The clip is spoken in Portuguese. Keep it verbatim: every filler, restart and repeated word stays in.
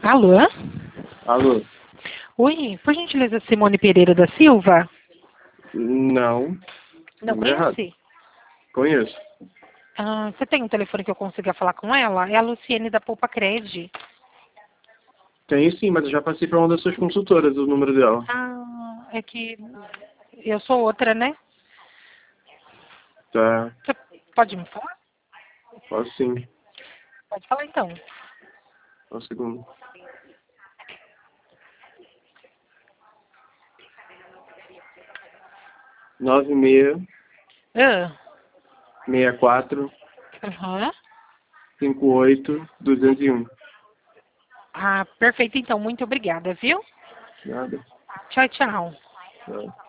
Alô? Alô? Oi, por gentileza, Simone Pereira da Silva? Não. Não Número errado. conhece? Conheço. Ah, você tem um telefone que eu consiga falar com ela? É a Luciene da Poupa Cred. Tenho sim, mas eu já passei para uma das suas consultoras o número dela. Ah, é que eu sou outra, né? Tá. Você pode me falar? Posso sim. Pode falar então. Só um segundo. Nove seis Ah, seis quatro aham. cinco oito duzentos e um. Ah, perfeito então. Muito obrigada, viu? Nada. Tchau, tchau. Não.